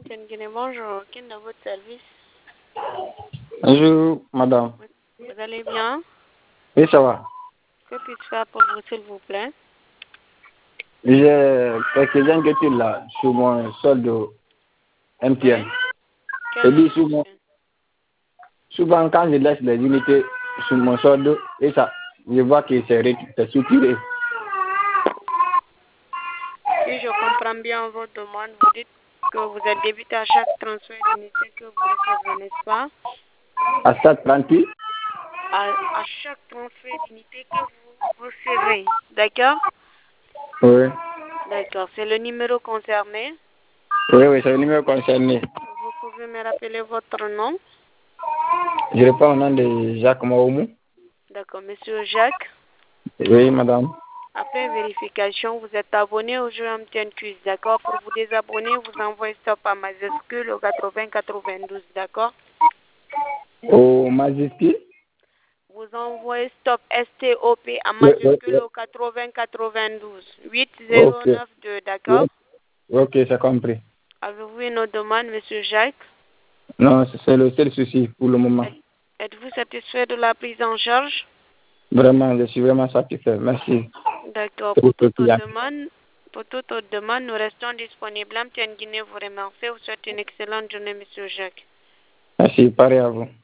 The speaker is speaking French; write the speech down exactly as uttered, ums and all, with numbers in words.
Tienne Guinée, bonjour. Qui est dans votre service? Bonjour, madame. Vous allez bien? Oui, ça va. Que puis-je faire pour vous, s'il vous plaît? J'ai quelques inquiétudes là sur mon solde M T N. Oui? Je Quelle dis souvent, inquiétude? souvent quand je laisse les unités sur mon solde, et ça, je vois que c'est ré- c'est soutiré. Si je comprends bien votre demande, vous dites que vous êtes débité à chaque transfert d'unité que vous recevez, n'est-ce pas? À chaque trente-huit, À, à chaque transfert d'unité que vous recevez. D'accord? oui. D'accord. C'est le numéro concerné. Oui, oui, c'est le numéro concerné. Vous pouvez me rappeler votre nom? Je réponds au nom de Jacques Mahoumou. D'accord. Monsieur Jacques, Oui, madame. après vérification, vous êtes abonné au jeu M T N Quiz, d'accord? Pour vous désabonner, vous envoyez stop à majuscule au quatre-vingts quatre-vingt-douze, d'accord? Au Majesty. Vous envoyez stop S T O P à Oui, oui, majuscule oui. au quatre-vingts quatre-vingt-douze, huit zéro Ok. neuf deux, d'accord? Oui. Ok, c'est compris. Avez-vous une autre demande, monsieur Jacques? Non, c'est c'est le seul souci pour le moment. Êtes- Êtes-vous satisfait de la prise en charge? Vraiment, je suis vraiment satisfait. Merci. D'accord. C'est Pour votre toute autre client. demande, pour toute autre demande, nous restons disponibles. M T N Guinée vous remercie. Vous souhaite une excellente journée, monsieur Jacques. Merci, pareil à vous.